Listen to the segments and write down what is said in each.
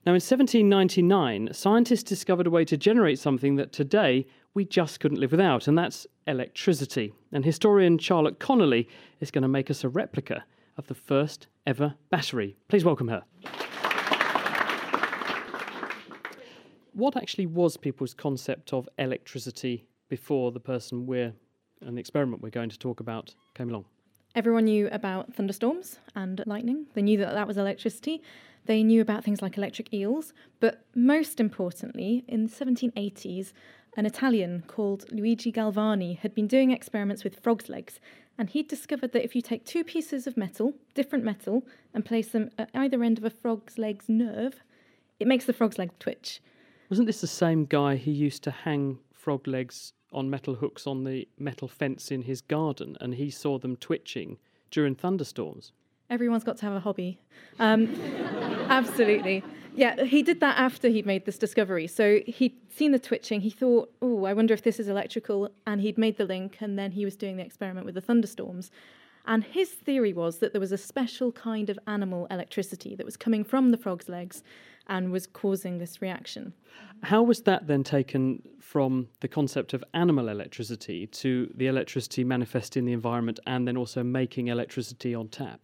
Now, in 1799, scientists discovered a way to generate something that today we just couldn't live without, and that's electricity. And historian Charlotte Connolly is going to make us a replica of the first ever battery. Please welcome her. What actually was people's concept of electricity before the experiment we're going to talk about came along? Everyone knew about thunderstorms and lightning. They knew that was electricity. They knew about things like electric eels. But most importantly, in the 1780s, an Italian called Luigi Galvani had been doing experiments with frogs' legs. And he'd discovered that if you take two pieces of metal, different metal, and place them at either end of a frog's leg's nerve, it makes the frog's leg twitch. Wasn't this the same guy who used to hang frog legs on metal hooks on the metal fence in his garden, and he saw them twitching during thunderstorms? Everyone's got to have a hobby. Absolutely. Yeah, he did that after he'd made this discovery. So he'd seen the twitching. He thought, oh, I wonder if this is electrical. And he'd made the link, and then he was doing the experiment with the thunderstorms. And his theory was that there was a special kind of animal electricity that was coming from the frog's legs and was causing this reaction. How was that then taken from the concept of animal electricity to the electricity manifest in the environment and then also making electricity on tap?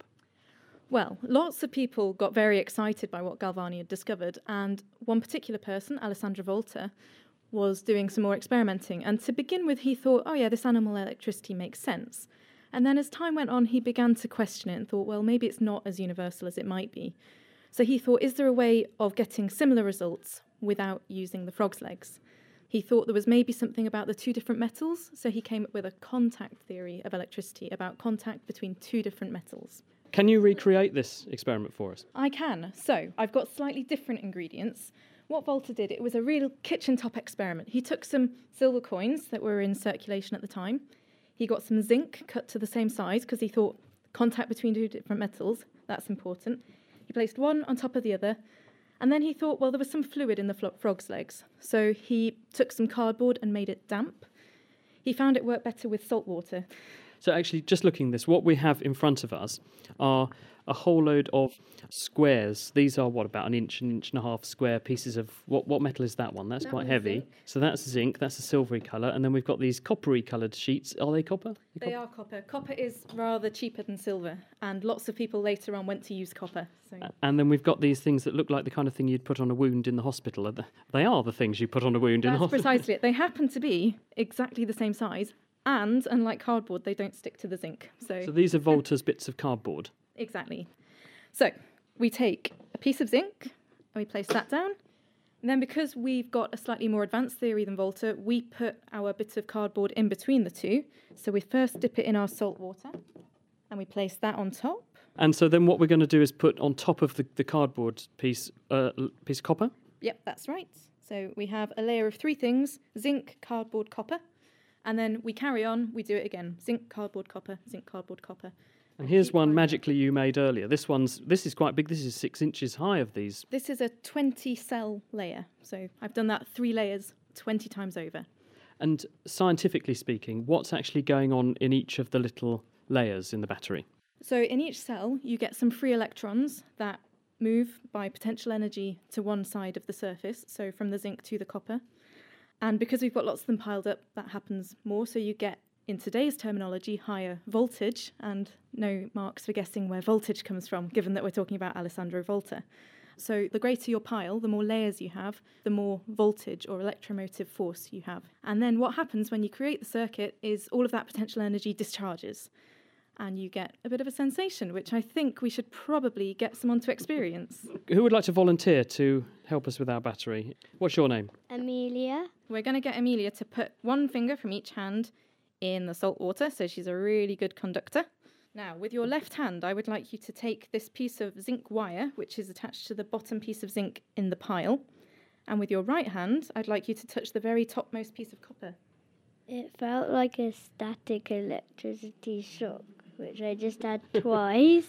Well, lots of people got very excited by what Galvani had discovered, and one particular person, Alessandro Volta, was doing some more experimenting. And to begin with, he thought, oh yeah, this animal electricity makes sense. And then as time went on, he began to question it and thought, well, maybe it's not as universal as it might be. So he thought, is there a way of getting similar results without using the frog's legs? He thought there was maybe something about the two different metals, so he came up with a contact theory of electricity, about contact between two different metals. Can you recreate this experiment for us? I can. So I've got slightly different ingredients. What Volta did, it was a real kitchen top experiment. He took some silver coins that were in circulation at the time. He got some zinc cut to the same size because he thought contact between two different metals, that's important. He placed one on top of the other, and then he thought, well, there was some fluid in the frog's legs. So he took some cardboard and made it damp. He found it worked better with salt water. So actually, just looking at this, what we have in front of us are a whole load of squares. These are, about an inch and a half square pieces of, what metal is that one? That's quite heavy. Zinc. So that's zinc, that's a silvery colour. And then we've got these coppery coloured sheets. Are they copper? They are copper. Copper is rather cheaper than silver, and lots of people later on went to use copper. So. And then we've got these things that look like the kind of thing you'd put on a wound in the hospital. They are the things you put on a wound in the hospital. That's precisely it. They happen to be exactly the same size, and unlike cardboard, they don't stick to the zinc. So these are Volta's bits of cardboard? Exactly. So we take a piece of zinc and we place that down. And then because we've got a slightly more advanced theory than Volta, we put our bit of cardboard in between the two. So we first dip it in our salt water and we place that on top. And so then what we're going to do is put on top of the cardboard piece of copper? Yep, that's right. So we have a layer of three things: zinc, cardboard, copper. And then we carry on, we do it again. Zinc, cardboard, copper, zinc, cardboard, copper. And here's one magically you made earlier. This is quite big. This is 6 inches high of these. This is a 20-cell layer. So I've done that 3 layers 20 times over. And scientifically speaking, what's actually going on in each of the little layers in the battery? So in each cell, you get some free electrons that move by potential energy to one side of the surface, so from the zinc to the copper. And because we've got lots of them piled up, that happens more. So you get, in today's terminology, higher voltage, and no marks for guessing where voltage comes from, given that we're talking about Alessandro Volta. So the greater your pile, the more layers you have, the more voltage or electromotive force you have. And then what happens when you create the circuit is all of that potential energy discharges, and you get a bit of a sensation, which I think we should probably get someone to experience. Who would like to volunteer to help us with our battery? What's your name? Amelia. We're going to get Amelia to put one finger from each hand in the salt water, so she's a really good conductor. Now, with your left hand, I would like you to take this piece of zinc wire, which is attached to the bottom piece of zinc in the pile, and with your right hand, I'd like you to touch the very topmost piece of copper. It felt like a static electricity shock, which I just had twice.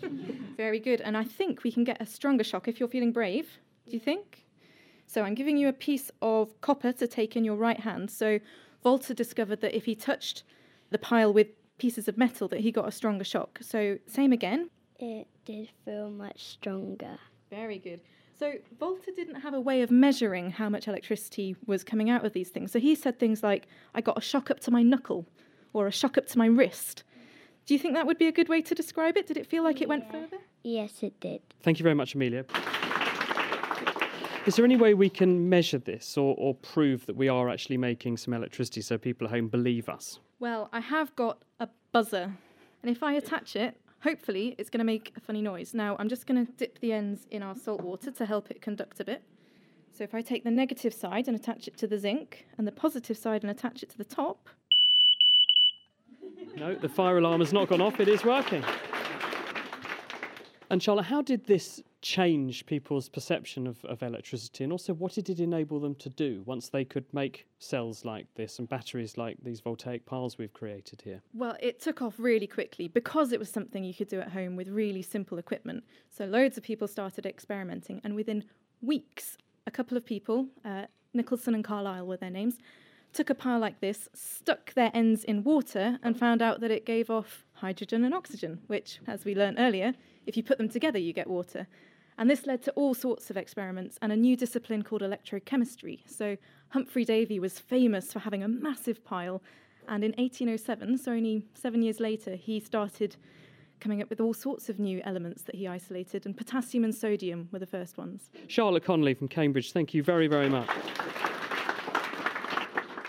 Very good, and I think we can get a stronger shock if you're feeling brave. Do you think? So I'm giving you a piece of copper to take in your right hand. So Volta discovered that if he touched the pile with pieces of metal, that he got a stronger shock. So same again. It did feel much stronger. Very good. So Volta didn't have a way of measuring how much electricity was coming out of these things. So he said things like, I got a shock up to my knuckle or a shock up to my wrist. Do you think that would be a good way to describe it? Did it feel like it went further? Yes, it did. Thank you very much, Amelia. Is there any way we can measure this or prove that we are actually making some electricity so people at home believe us? Well, I have got a buzzer. And if I attach it, hopefully it's going to make a funny noise. Now, I'm just going to dip the ends in our salt water to help it conduct a bit. So if I take the negative side and attach it to the zinc, and the positive side and attach it to the top. No, the fire alarm has not gone off. It is working. And Charlotte, how did this change people's perception of electricity? And also, what did it enable them to do once they could make cells like this and batteries like these voltaic piles we've created here? Well, it took off really quickly because it was something you could do at home with really simple equipment. So loads of people started experimenting, and within weeks, a couple of people, Nicholson and Carlisle were their names, took a pile like this, stuck their ends in water, and found out that it gave off hydrogen and oxygen, which, as we learnt earlier, if you put them together, you get water. And this led to all sorts of experiments and a new discipline called electrochemistry. So Humphrey Davy was famous for having a massive pile, and in 1807, so only 7 years later, he started coming up with all sorts of new elements that he isolated, and potassium and sodium were the first ones. Charlotte Connelly from Cambridge, thank you very, very much.